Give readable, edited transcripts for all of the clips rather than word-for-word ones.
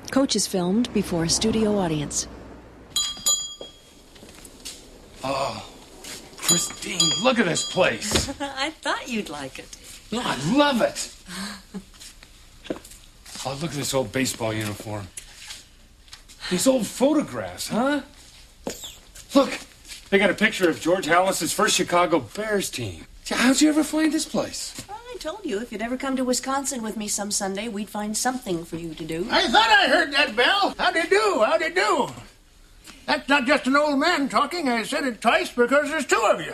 Coach is filmed before a studio audience. Oh, Christine, look at this place. I thought you'd like it. No, I love it. Oh, look at this old baseball uniform. These old photographs, huh? Look, they got a picture of George Halas's first Chicago Bears team. How'd you ever find this place? Well, I told you if you'd ever come to Wisconsin with me some Sunday, we'd find something for you to do. I thought I heard that bell. How'd you do? How'd you do? That's not just an old man talking. I said it twice because there's two of you.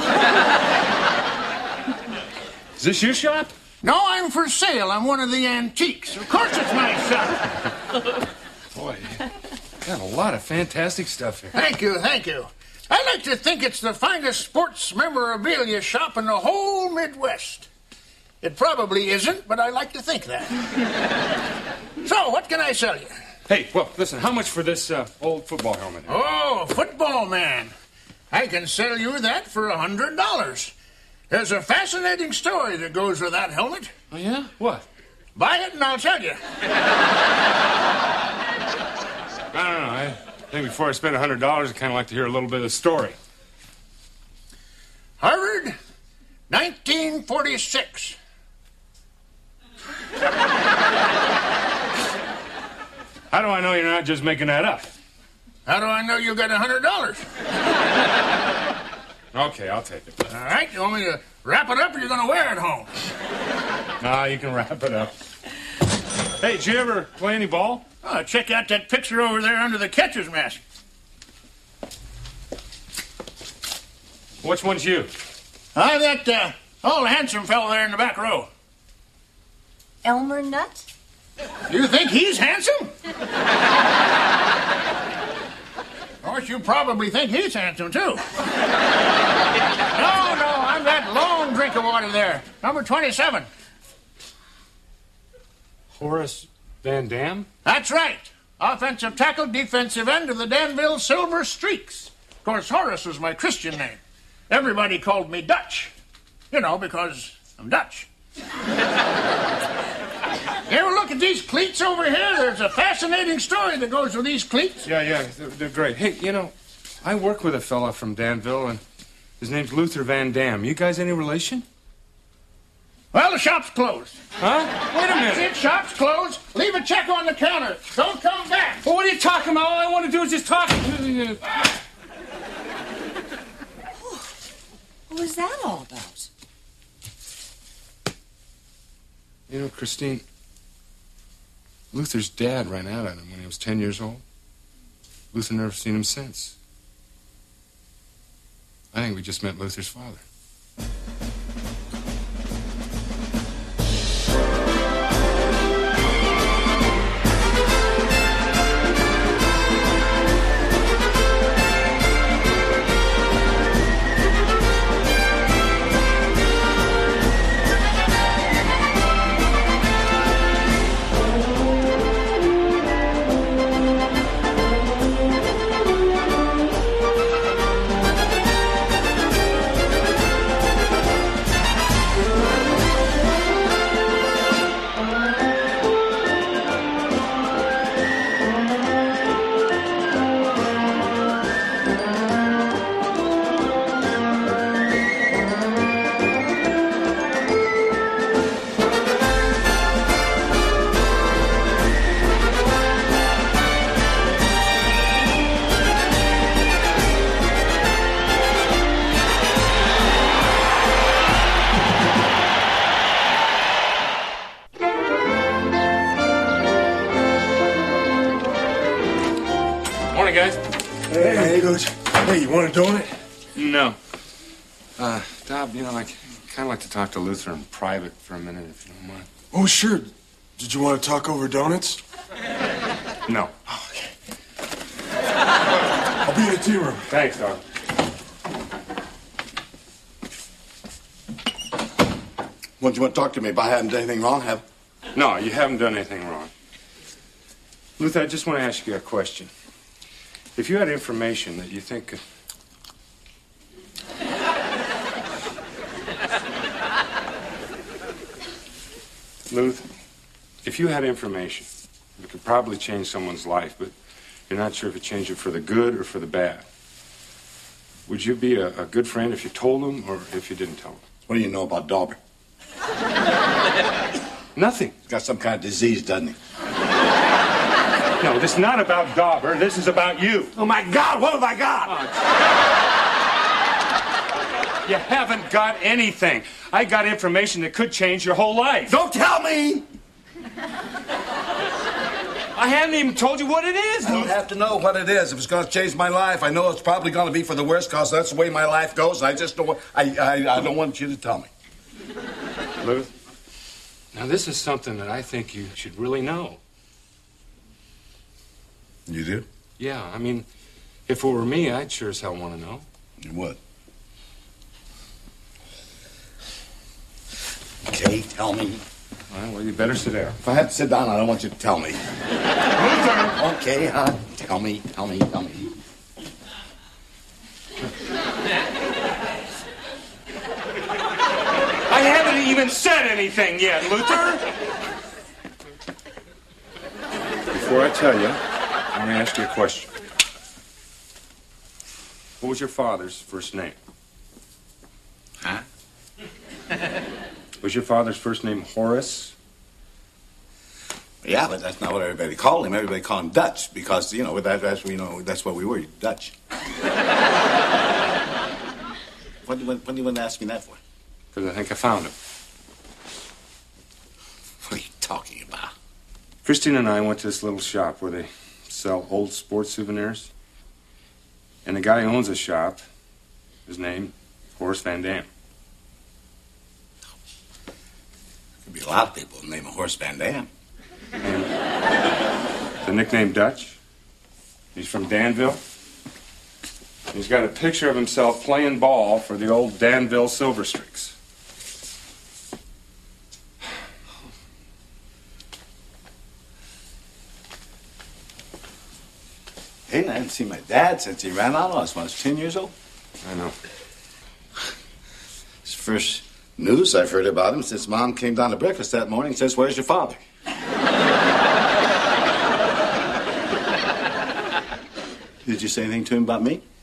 Is this your shop? No, I'm for sale. I'm one of the antiques. Of course it's my shop. Boy, got a lot of fantastic stuff here. Thank you, thank you. I like to think it's the finest sports memorabilia shop in the whole Midwest. It probably isn't, but I like to think that. So, what can I sell you? Hey, well, listen, how much for this old football helmet? Oh, football man. I can sell you that for $100. There's a fascinating story that goes with that helmet. Oh, yeah? What? Buy it and I'll tell you. I don't know. I think before I spend $100, I'd kind of like to hear a little bit of the story. Harvard, 1946. How do I know you're not just making that up? How do I know you got $100? Okay, I'll take it. All right, you want me to wrap it up or you're going to wear it home? Nah, you can wrap it up. Hey, did you ever play any ball? Oh, check out that picture over there under the catcher's mask. Which one's you? I'm that old handsome fellow there in the back row. Elmer Nutt? You think he's handsome? Of course, you probably think he's handsome, too. No, I'm that long drink of water there. Number 27. Horace Van Dam? That's right. Offensive tackle, defensive end of the Danville Silver Streaks. Of course, Horace was my Christian name. Everybody called me Dutch. You know, because I'm Dutch. You ever look at these cleats over here? There's a fascinating story that goes with these cleats. Yeah, they're great. Hey, you know, I work with a fella from Danville, and his name's Luther Van Dam. You guys any relation? Well, the shop's closed. Huh? Wait a minute. That's it, shop's closed. Leave a check on the counter. Don't come back. Well, what are you talking about? All I want to do is just talk. What was that all about? You know, Christine, Luther's dad ran out on him when he was 10 years old. Luther never seen him since. I think we just met Luther's father. Morning, guys. Hey, Coach. Hey, you want a donut? No. Dob, you know, I'd kind of like to talk to Luther in private for a minute, if you don't mind. Oh, sure. Did you want to talk over donuts? No. Oh, okay. I'll be in the tea room. Thanks, Dob. What do you want to talk to me about? I haven't done anything wrong, have I? No, you haven't done anything wrong. Luther, I just want to ask you a question. If you had information that you think could... Luther, if you had information You could probably change someone's life, but you're not sure if you change it for the good or for the bad. Would you be a good friend if you told him or if you didn't tell him? What do you know about Dauber? Nothing. He's got some kind of disease, doesn't he? No, this is not about Dauber. This is about you. Oh, my God, what have I got? You haven't got anything. I got information that could change your whole life. Don't tell me! I haven't even told you what it is. I don't have to know what it is. If it's going to change my life, I know it's probably going to be for the worst because that's the way my life goes. And I just don't want, I don't want you to tell me. Lou, now this is something that I think you should really know. You do? Yeah, I mean, if it were me, I'd sure as hell want to know. You would? Okay, tell me. Well, you better sit down. If I have to sit down, I don't want you to tell me. Luther! Okay, tell me. I haven't even said anything yet, Luther! Before I tell you, I want to ask you a question. What was your father's first name? Huh? Was your father's first name Horace? Yeah, but that's not what everybody called him. Everybody called him Dutch because, you know, that's what we were, Dutch. What do you want to ask me that for? Because I think I found him. What are you talking about? Christine and I went to this little shop where they sell old sports souvenirs. And the guy who owns the shop is named Horace Van Dam. There'd be a lot of people named Horace Van Dam. And the nickname Dutch. He's from Danville. He's got a picture of himself playing ball for the old Danville Silver Streaks. Hey, I haven't seen my dad since he ran out on us when I was 10 years old. I know. It's the first news I've heard about him since Mom came down to breakfast that morning and says, "Where's your father?" Did you say anything to him about me?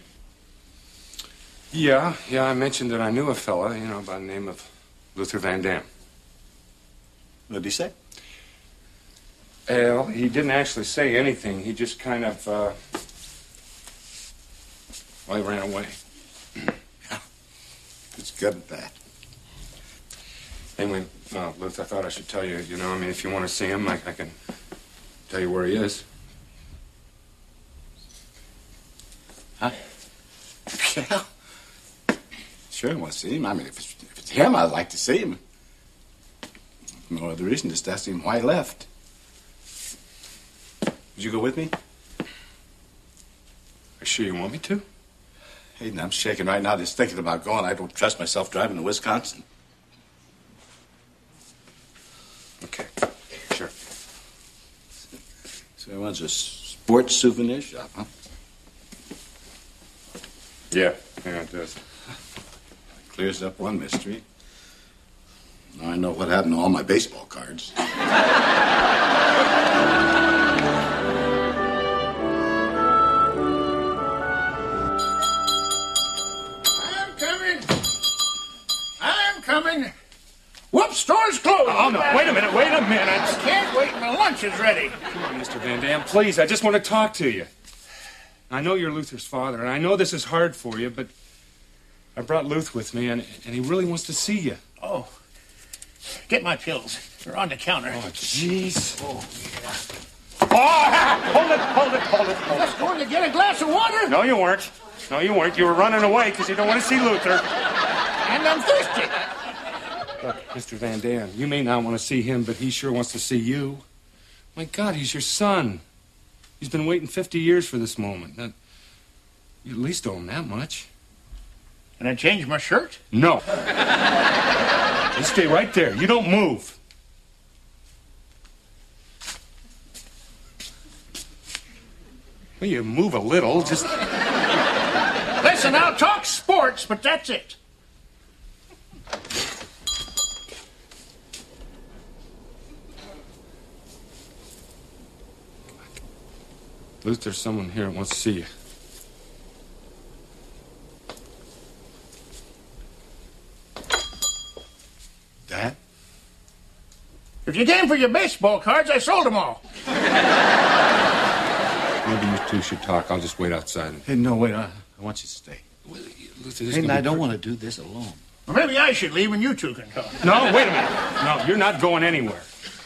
Yeah, I mentioned that I knew a fella, by the name of Luther Van Dam. What did he say? Well, he didn't actually say anything. He just kind of, he ran away. Yeah, he's good at that. Anyway, Luther, I thought I should tell you, if you want to see him, I can tell you where he is. Huh? Yeah. Sure, I want to see him. I mean, if it's him, I'd like to see him. No other reason, just ask him why he left. Would you go with me? Are you sure you want me to? Hayden, I'm shaking right now just thinking about going. I don't trust myself driving to Wisconsin. Okay, sure. So it was a sports souvenir shop, huh? Yeah, it does. Clears up one mystery. Now I know what happened to all my baseball cards. I'm coming. Whoops, store's closed. Oh, no, wait a minute. I can't wait. My lunch is ready. Come on, Mr. Van Dam, please, I just want to talk to you. I know you're Luther's father, and I know this is hard for you, but I brought Luth with me, and he really wants to see you. Oh, get my pills. They're on the counter. Oh, jeez. Oh, yeah. Oh, hold it. I was going to get a glass of water. No, you weren't. You were running away because you don't want to see Luther. And I'm thirsty. Look, Mr. Van Dam, you may not want to see him, but he sure wants to see you. My God, he's your son. He's been waiting 50 years for this moment. Now, you at least owe him that much. Can I change my shirt? No. You stay right there. You don't move. Well, you move a little, just... Listen, I'll talk sports, but that's it. Luke, there's someone here who wants to see you. Dad? If you came for your baseball cards, I sold them all. Maybe you two should talk. I'll just wait outside. Hey, no, wait. I want you to stay. Well, Luther, this Hayden, I don't want to do this alone. Well, maybe I should leave and you two can talk. No, wait a minute. No, you're not going anywhere.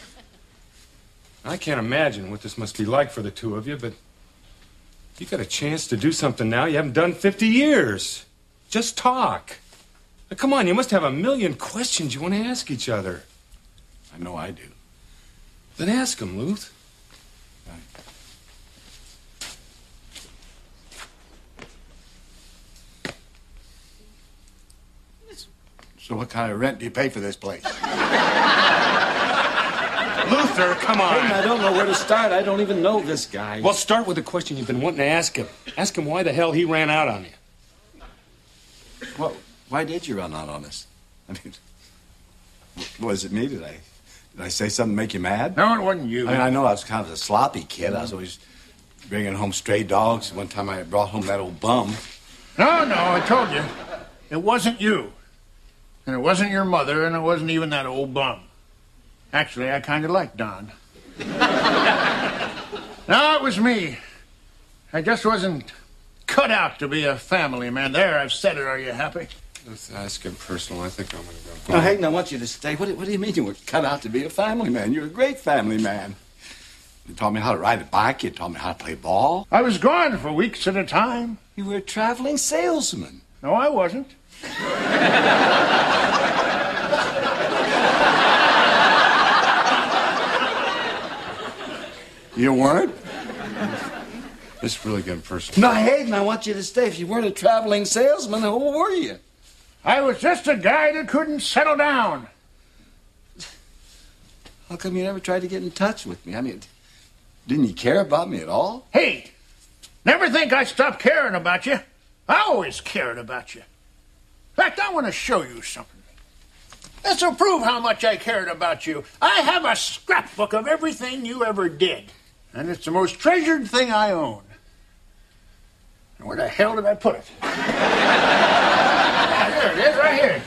I can't imagine what this must be like for the two of you, but you got a chance to do something now you haven't done 50 years. Just talk. Now, come on, you must have a million questions you want to ask each other. I know I do. Then ask them, Luth. So what kind of rent do you pay for this place? Luther, come on. Hayden, I don't know where to start. I don't even know this guy. Well, start with the question you've been wanting to ask him. Ask him why the hell he ran out on you. Well, why did you run out on us? I mean, was it me? Did I say something to make you mad? No, it wasn't you. I mean, I know I was kind of a sloppy kid. I was always bringing home stray dogs. One time I brought home that old bum. No, I told you. It wasn't you. And it wasn't your mother, and it wasn't even that old bum. Actually, I kind of like Don. No, it was me. I just wasn't cut out to be a family man. There, I've said it. Are you happy? Let's ask him personal. I think I'm going to go. No, Hayden, I want you to stay. What do you mean you were cut out to be a family man? You're a great family man. You taught me how to ride a bike. You taught me how to play ball. I was gone for weeks at a time. You were a traveling salesman. No, I wasn't. You weren't? This is really getting personal. No, Hayden, I want you to stay. If you weren't a traveling salesman, who were you? I was just a guy that couldn't settle down. How come you never tried to get in touch with me? I mean, didn't you care about me at all? Hey, never think I stopped caring about you. I always cared about you. In fact, I want to show you something. This will prove how much I cared about you. I have a scrapbook of everything you ever did. And it's the most treasured thing I own. And where the hell did I put it? There it is, right here.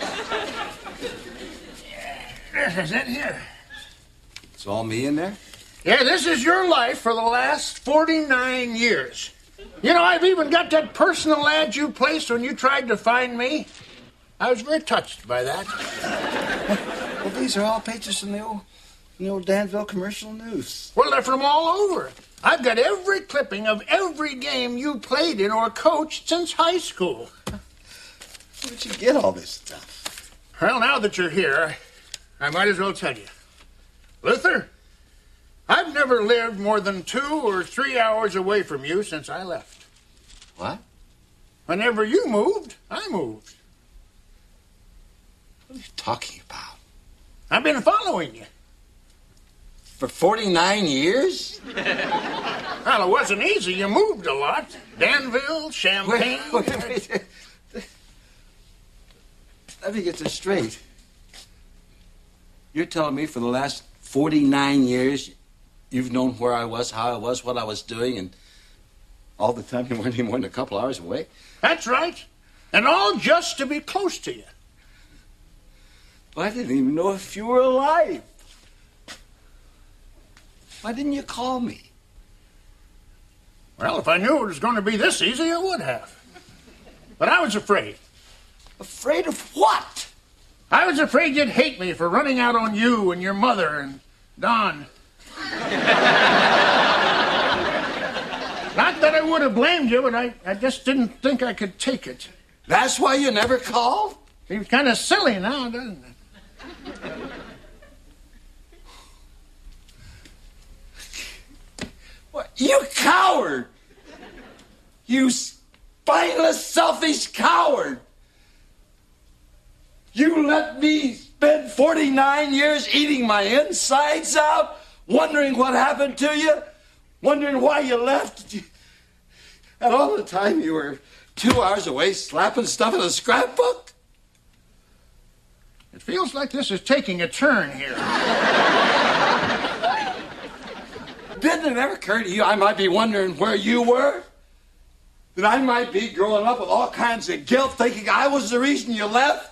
This is it here. It's all me in there? Yeah, this is your life for the last 49 years. You know, I've even got that personal ad you placed when you tried to find me. I was very touched by that. Well, these are all pages from the old Danville Commercial News. Well, they're from all over. I've got every clipping of every game you played in or coached since high school. Where'd you get all this stuff? Well, now that you're here, I might as well tell you. Luther, I've never lived more than 2 or 3 hours away from you since I left. What? Whenever you moved, I moved. What are you talking about? I've been following you. For 49 years? Well, it wasn't easy. You moved a lot. Danville, Champaign. Wait. Let me get this straight. You're telling me for the last 49 years you've known where I was, how I was, what I was doing, and all the time you weren't even more than a couple hours away? That's right. And all just to be close to you. Well, I didn't even know if you were alive. Why didn't you call me? Well, if I knew it was going to be this easy, I would have. But I was afraid. Afraid of what? I was afraid you'd hate me for running out on you and your mother and Don. Not that I would have blamed you, but I just didn't think I could take it. That's why you never called? Seems kind of silly now, doesn't it? What? You coward! You spineless, selfish coward! You let me spend 49 years eating my insides out, wondering what happened to you, wondering why you left. And all the time you were 2 hours away slapping stuff in a scrapbook? It feels like this is taking a turn here. didn't it ever occur to you I might be wondering where you were? That I might be growing up with all kinds of guilt, thinking I was the reason you left?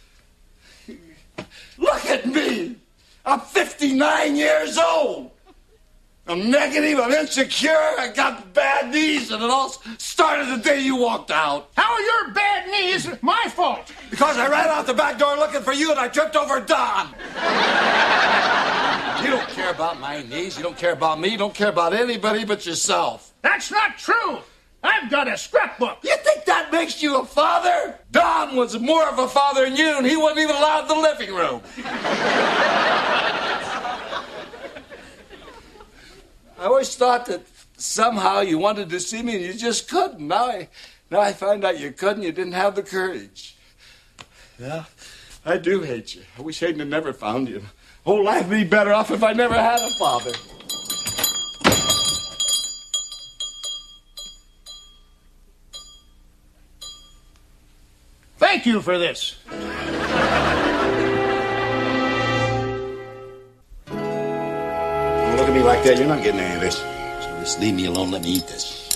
Look at me! I'm 59 years old! I'm negative, I'm insecure, I got bad knees, and it all started the day you walked out. How are your bad knees my fault? Because I ran out the back door looking for you and I tripped over Don. You don't care about my knees, you don't care about me, you don't care about anybody but yourself. That's not true. I've got a scrapbook. You think that makes you a father? Don was more of a father than you, and he wasn't even allowed in the living room. I always thought that somehow you wanted to see me and you just couldn't. Now I find out you couldn't. You didn't have the courage. Yeah, I do hate you. I wish Hayden had never found you. Whole life would be better off if I never had a father. Thank you for this. Don't look at me like that. You're not getting any of this. So just leave me alone. Let me eat this.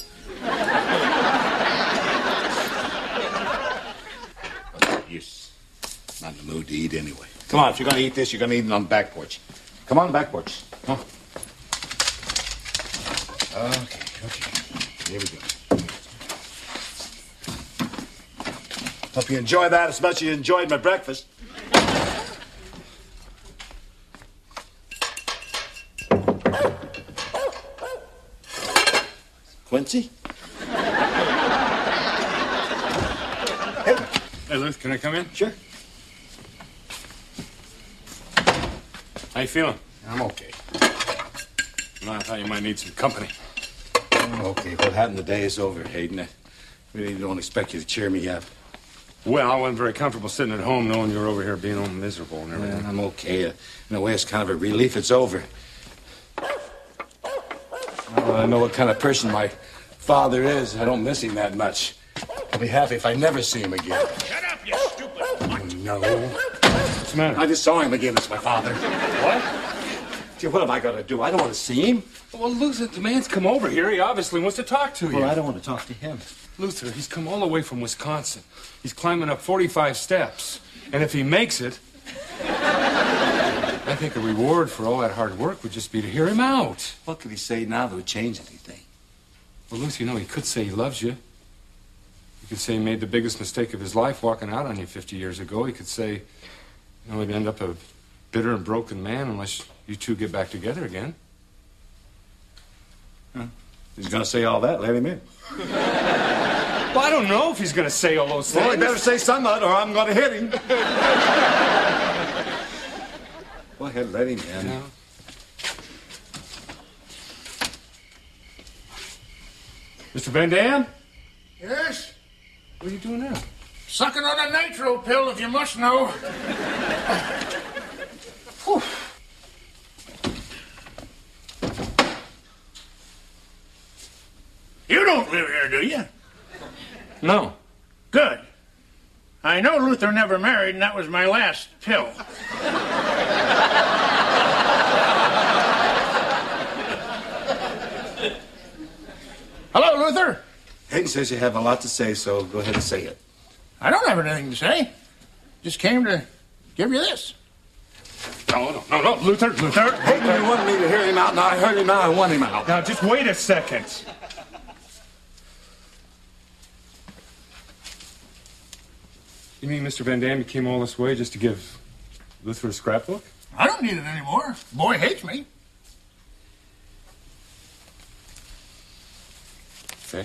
You're not in the mood to eat anyway. Come on, if you're going to eat this, you're going to eat it on the back porch. Come on, the back porch. Come on. Okay. Here we go. Hope you enjoy that as much as you enjoyed my breakfast. Quincy? Hey, Liz, can I come in? Sure. How you feeling? I'm okay. No, I thought you might need some company. I'm okay. What happened today is over, Hayden. I really don't expect you to cheer me up. Well, I wasn't very comfortable sitting at home knowing you were over here being all miserable and everything. I'm okay. In a way, it's kind of a relief it's over. I know what kind of person my father is. I don't miss him that much. I'll be happy if I never see him again. Shut up, you stupid. Oh, no. What's the matter? I just saw him again. It's my father. What? Gee, what am I going to do? I don't want to see him. Well, Luther, the man's come over here. He obviously wants to talk to you. Well, I don't want to talk to him. Luther, he's come all the way from Wisconsin. He's climbing up 45 steps. And if he makes it, I think a reward for all that hard work would just be to hear him out. What could he say now that would change anything? Well, Luther, you know, he could say he loves you. He could say he made the biggest mistake of his life walking out on you 50 years ago. He could say, you know, he'd end up a bitter and broken man unless you two get back together again. Huh? He's going to say all that. Let him in. Well, I don't know if he's going to say all those things. Well, he better say something or I'm going to hit him. Go ahead, let him in. Yeah. Mr. Van Dam? Yes? What are you doing now? Sucking on a nitro pill, if you must know. Whew. You don't live here, do you? No. Good. I know Luther never married, and that was my last pill. Hello, Luther. Hayden says you have a lot to say, so go ahead and say it. I don't have anything to say. Just came to give you this. No, Luther. Hayden, you wanted me to hear him out, now I heard him out, I want him out. Now, just wait a second. You mean Mr. Van Dam, you came all this way just to give Luther a scrapbook? I don't need it anymore. Boy hates me. Okay.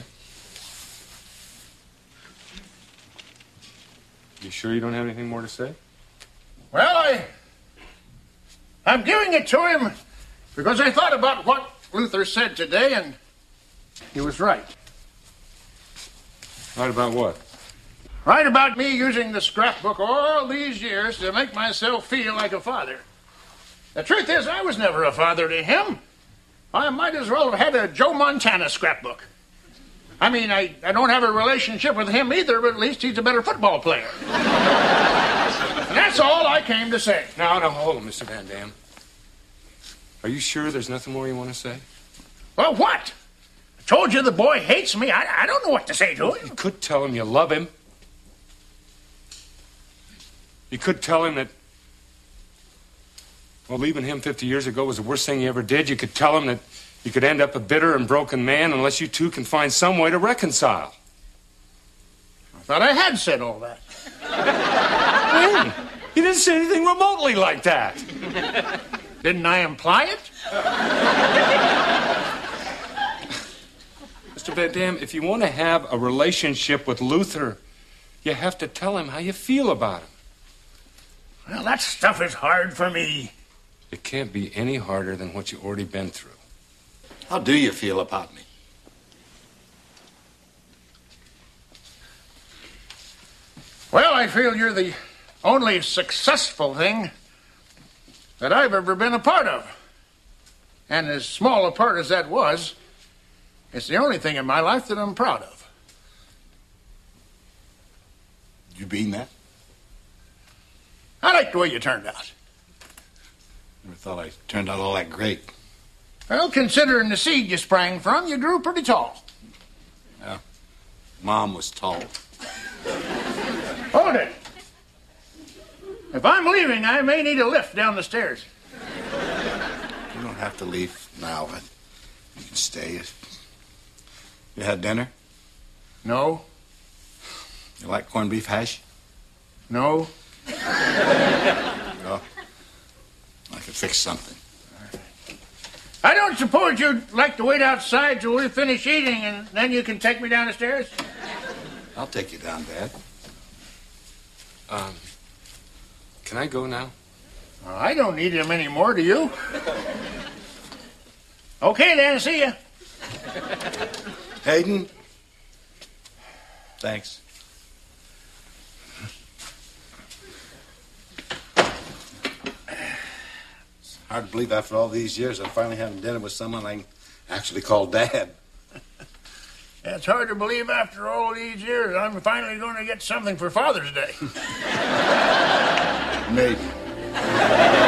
You sure you don't have anything more to say? Well, I'm giving it to him because I thought about what Luther said today, and he was right. Right about what? Right about me using the scrapbook all these years to make myself feel like a father. The truth is, I was never a father to him. I might as well have had a Joe Montana scrapbook. I mean, I don't have a relationship with him either, but at least he's a better football player. And that's all I came to say. No, hold on, Mr. Van Dam. Are you sure there's nothing more you want to say? Well, what? I told you the boy hates me. I don't know what to say to him. You could tell him you love him. You could tell him that, well, leaving him 50 years ago was the worst thing you ever did. You could tell him that you could end up a bitter and broken man unless you two can find some way to reconcile. I thought I had said all that. When? You didn't say anything remotely like that. Didn't I imply it? Mr. Van Dam, if you want to have a relationship with Luther, you have to tell him how you feel about him. Well, that stuff is hard for me. It can't be any harder than what you've already been through. How do you feel about me? Well, I feel you're the only successful thing that I've ever been a part of. And as small a part as that was, it's the only thing in my life that I'm proud of. You mean that? I like the way you turned out. Never thought I turned out all that great. Well, considering the seed you sprang from, you grew pretty tall. Yeah. Mom was tall. Hold it. If I'm leaving, I may need a lift down the stairs. You don't have to leave now, but you can stay. You had dinner? No. You like corned beef hash? No. Well, I could fix something. I don't suppose you'd like to wait outside till we finish eating and then you can take me down the stairs? I'll take you down, Dad. Can I go now? I don't need him anymore, do you? Okay, then. See ya. Hayden? Thanks. It's hard to believe after all these years I'm finally having dinner with someone I can actually call Dad. It's hard to believe after all these years I'm finally going to get something for Father's Day. Maybe.